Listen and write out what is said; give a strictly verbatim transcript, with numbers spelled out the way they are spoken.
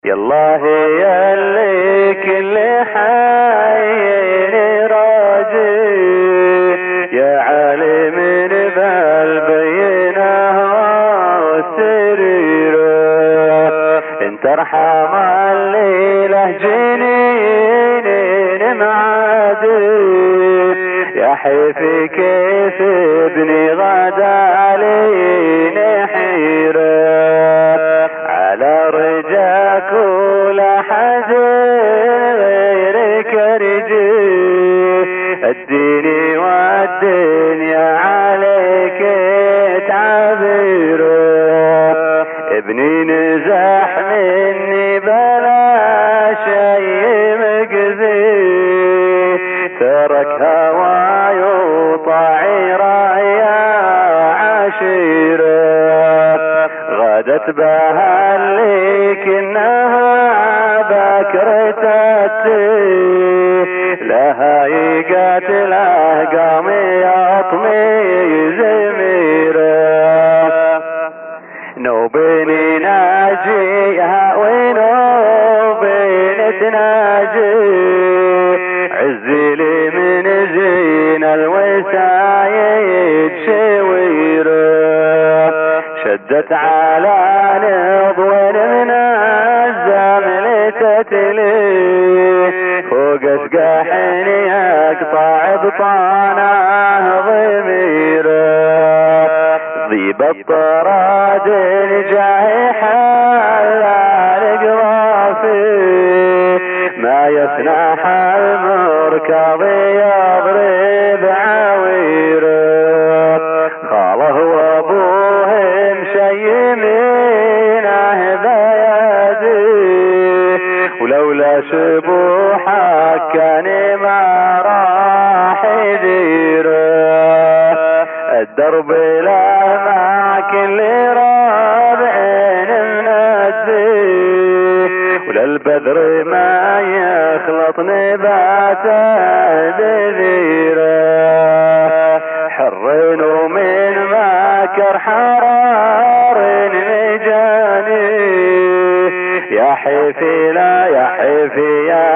يالله ياللي كل حين راجي يا عالم بالبينه والسريره انت ارحم الليله جنين معادي يا حيفي كيف ابني غدا علينا حيره على رجاك ولا حد غيرك رجي الديني والدنيا عليك تعبيره ابني نزح مني بلا شيء مقذي ترك هواي وطاعي رايا عشيره غدت بها اللي كنها بكرتتي لها يقاتله قامي اطمي زميره نوبني ناجيها ونوبني تناجي عزي لي من زين الوسايد شويره شدت على نضوين من الزمن تتلي فوق اسقاحني اقطع بطانه ضميره ضيب الطراد الجاي حلال قوافي ما يسنح المركض يضرب عويره خاله وابوه مشيمينه بيدي ولولا سبوحك كان ما راح يديره الدرب لا مع كل رابعين منزي وللبدر ما يخلط نباته بذيره حرين ومن ماكر حرار مجاني يا حيفي لا يا حيفي يا